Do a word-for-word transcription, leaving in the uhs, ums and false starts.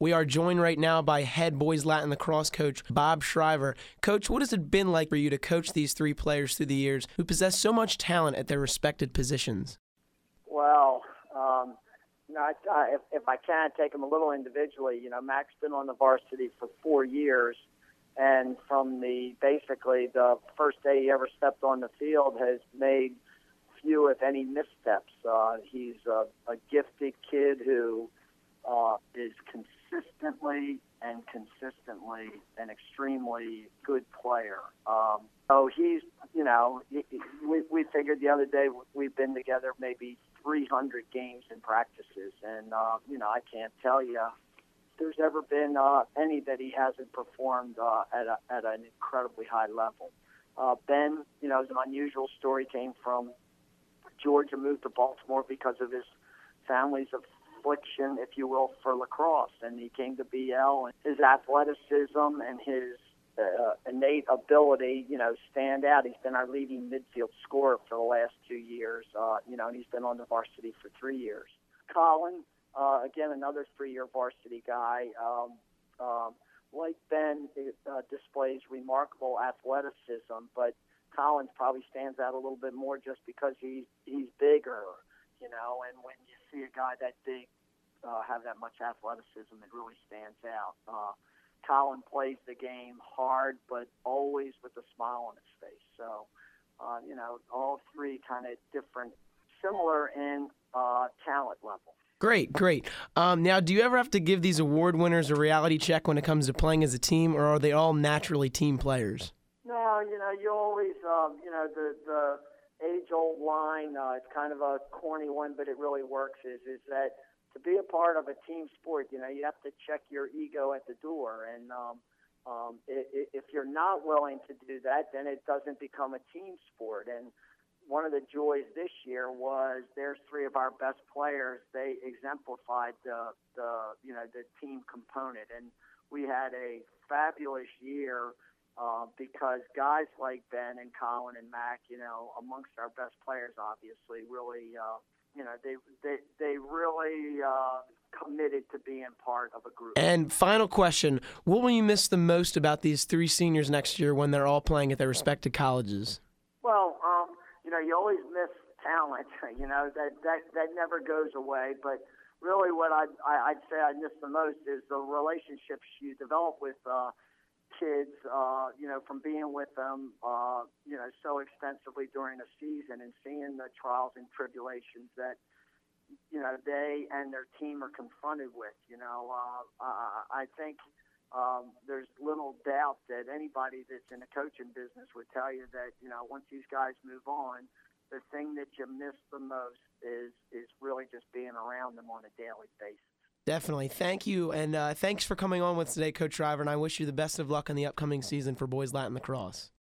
We are joined right now by head boys Latin lacrosse coach Bob Shriver. Coach, what has it been like for you to coach these three players through the years who possess so much talent at their respected positions? Well, um, you know, I, I, if, if I can take them a little individually, you know, Mac's been on the varsity for four years, and from the basically the first day he ever stepped on the field has made few, if any, missteps. Uh, he's a, a gifted kid who uh, is consistently and consistently an extremely good player. Um, so he's, you know, he, we, we figured the other day we've been together maybe three hundred games and practices, and, uh, you know, I can't tell you there's ever been uh, any that he hasn't performed uh, at, a, at an incredibly high level. Uh, Ben, you know, is an unusual story, came from Georgia, moved to Baltimore because of his family's affliction, if you will, for lacrosse. And he came to B L, and his athleticism and his uh, innate ability, you know, stand out. He's been our leading midfield scorer for the last two years, uh, you know, and he's been on the varsity for three years. Colin, uh, again, another three-year varsity guy. Um, um, like Ben, it, uh, displays remarkable athleticism, but Collins probably stands out a little bit more just because he's he's bigger, you know. And when you see a guy that big uh, have that much athleticism, it really stands out. Uh, Colin plays the game hard, but always with a smile on his face. So, uh, you know, all three kind of different, similar in uh, talent level. Great, great. Um, now, do you ever have to give these award winners a reality check when it comes to playing as a team, or are they all naturally team players? No, you know, you always, um, you know, the the age-old line, uh, it's kind of a corny one, but it really works, is is that to be a part of a team sport, you know, you have to check your ego at the door. And um, um, if, if you're not willing to do that, then it doesn't become a team sport. And one of the joys this year was there's three of our best players. They exemplified the, the you know, the team component. And we had a fabulous year Uh, because guys like Ben and Colin and Mac, you know, amongst our best players, obviously, really, uh, you know, they they they really uh, committed to being part of a group. And final question, what will you miss the most about these three seniors next year when they're all playing at their respective colleges? Well, um, you know, you always miss talent. You know, that that, that never goes away. But really what I'd, I'd say I miss the most is the relationships you develop with uh kids, uh, you know, from being with them, uh, you know, so extensively during the season and seeing the trials and tribulations that, you know, they and their team are confronted with. You know, uh, I, I think um, there's little doubt that anybody that's in the coaching business would tell you that, you know, once these guys move on, the thing that you miss the most is is really just being around them on a daily basis. Definitely. Thank you, and uh, thanks for coming on with us today, Coach Shriver, and I wish you the best of luck in the upcoming season for Boys Latin Lacrosse.